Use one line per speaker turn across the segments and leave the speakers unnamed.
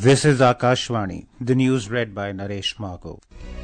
This is Akashvani, the news read by Naresh Margo.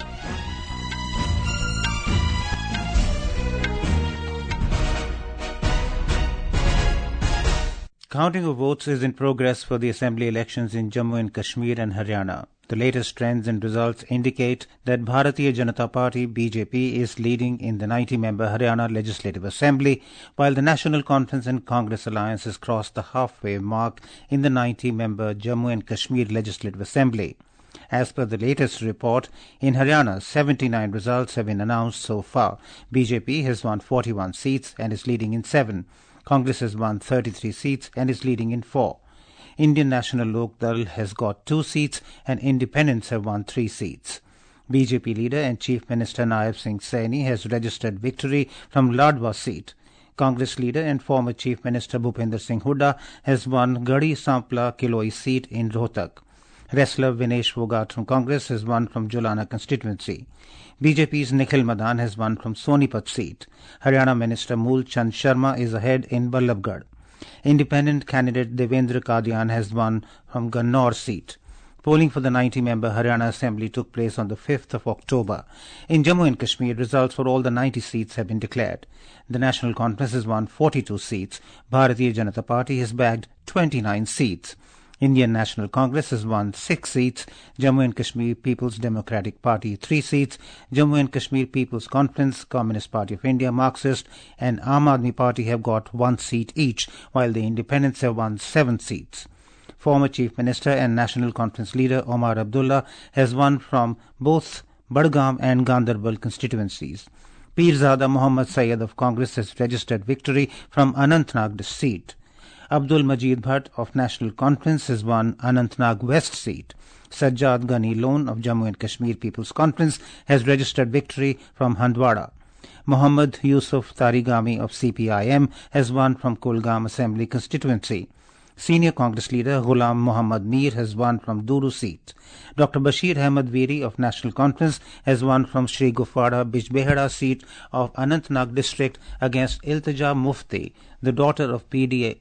Counting of votes is in progress for the assembly elections in Jammu and Kashmir and Haryana. The latest trends and results indicate that Bharatiya Janata Party (BJP) is leading in the 90-member Haryana Legislative Assembly, while the National Conference and Congress Alliance has crossed the halfway mark in the 90-member Jammu and Kashmir Legislative Assembly. As per the latest report, in Haryana, 79 results have been announced so far. BJP has won 41 seats and is leading in 7. Congress has won 33 seats and is leading in 4. Indian National Lok Dal has got 2 seats and independents have won 3 seats. BJP leader and Chief Minister Naib Singh Saini has registered victory from Ladwa seat. Congress leader and former Chief Minister Bhupinder Singh Hooda has won Garhi Sampla Kiloi seat in Rohtak. Wrestler Vinesh Phogat from Congress has won from Julana constituency. BJP's Nikhil Madan has won from Sonipat seat. Haryana Minister Mool Chand Sharma is ahead in Ballabgarh. Independent candidate Devendra Kadian has won from Gannor seat. Polling for the 90-member Haryana Assembly took place on the 5th of October. In Jammu and Kashmir, results for all the 90 seats have been declared. The National Conference has won 42 seats. Bharatiya Janata Party has bagged 29 seats. Indian National Congress has won 6 seats, Jammu and Kashmir People's Democratic Party 3 seats, Jammu and Kashmir People's Conference, Communist Party of India, Marxist and Aam Aadmi Party have got 1 seat each, while the independents have won 7 seats. Former Chief Minister and National Conference leader Omar Abdullah has won from both Badgam and Gandarbal constituencies. Pirzada Muhammad Sayyed of Congress has registered victory from Anantnag seat. Abdul Majid Bhatt of National Conference has won Anantnag West seat. Sajjad Ghani Lone of Jammu and Kashmir People's Conference has registered victory from Handwada. Muhammad Yusuf Tarigami of CPIM has won from Kulgam Assembly constituency. Senior Congress leader Ghulam Muhammad Mir has won from Duru seat. Dr. Bashir Ahmed Veeri of National Conference has won from Shri Gufwada Bijbehara seat of Anantnag district against Iltija Mufti, the daughter of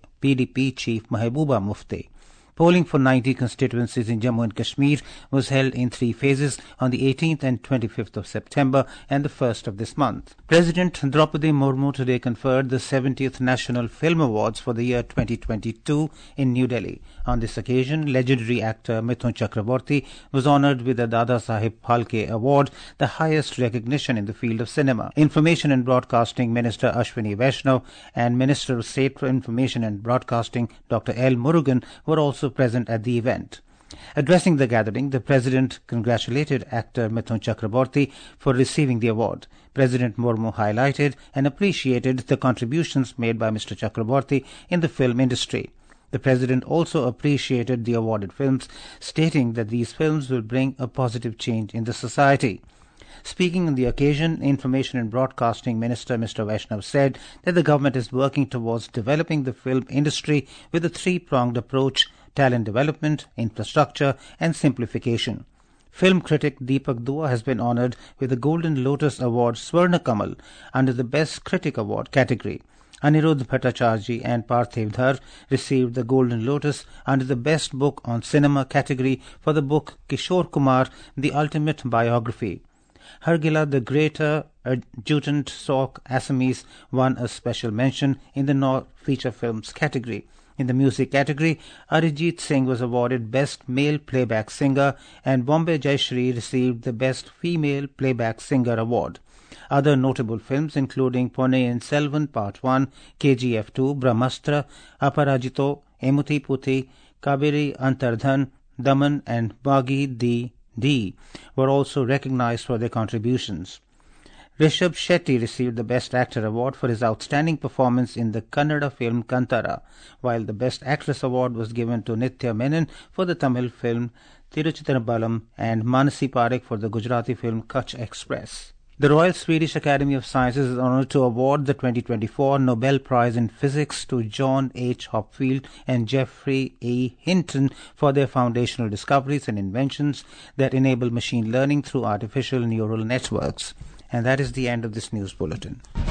PDP Chief Mahbooba Mufti. Polling for 90 constituencies in Jammu and Kashmir was held in 3 phases on the 18th and 25th of September and the 1st of this month. President Draupadi Murmu today conferred the 70th National Film Awards for the year 2022 in New Delhi. On this occasion, legendary actor Mithun Chakraborty was honoured with the Dada Saheb Phalke Award, the highest recognition in the field of cinema. Information and Broadcasting Minister Ashwini Vaishnav and Minister of State for Information and Broadcasting Dr. L. Murugan were also present at the event. Addressing the gathering, the President congratulated actor Mithun Chakraborty for receiving the award. President Murmu highlighted and appreciated the contributions made by Mr. Chakraborty in the film industry. The President also appreciated the awarded films, stating that these films will bring a positive change in the society. Speaking on the occasion, Information and Broadcasting Minister Mr. Vaishnav said that the government is working towards developing the film industry with a 3-pronged approach: talent development, infrastructure and simplification. Film critic Deepak Dua has been honoured with the Golden Lotus Award Swarna Kamal under the Best Critic Award category. Anirudh Bhattacharjee and Parthiv Dhar received the Golden Lotus under the Best Book on Cinema category for the book Kishore Kumar, The Ultimate Biography. Hargila the Greater Adjutant Sok Assamese won a special mention in the non-feature films category. In the music category, Arijit Singh was awarded Best Male Playback Singer and Bombay Jayashree received the Best Female Playback Singer award. Other notable films including Ponniyin Selvan Part 1, KGF 2, Brahmastra, Aparajito, Emuthi Puthi, Kabiri Antardhan, Daman and Bagi D were also recognized for their contributions. Rishabh Shetty received the Best Actor award for his outstanding performance in the Kannada film Kantara, while the Best Actress award was given to Nitya Menon for the Tamil film Tiruchitrambalam and Manasi Parekh for the Gujarati film Kutch Express. The Royal Swedish Academy of Sciences is honoured to award the 2024 Nobel Prize in Physics to John H. Hopfield and Geoffrey E. Hinton for their foundational discoveries and inventions that enable machine learning through artificial neural networks. And that is the end of this news bulletin.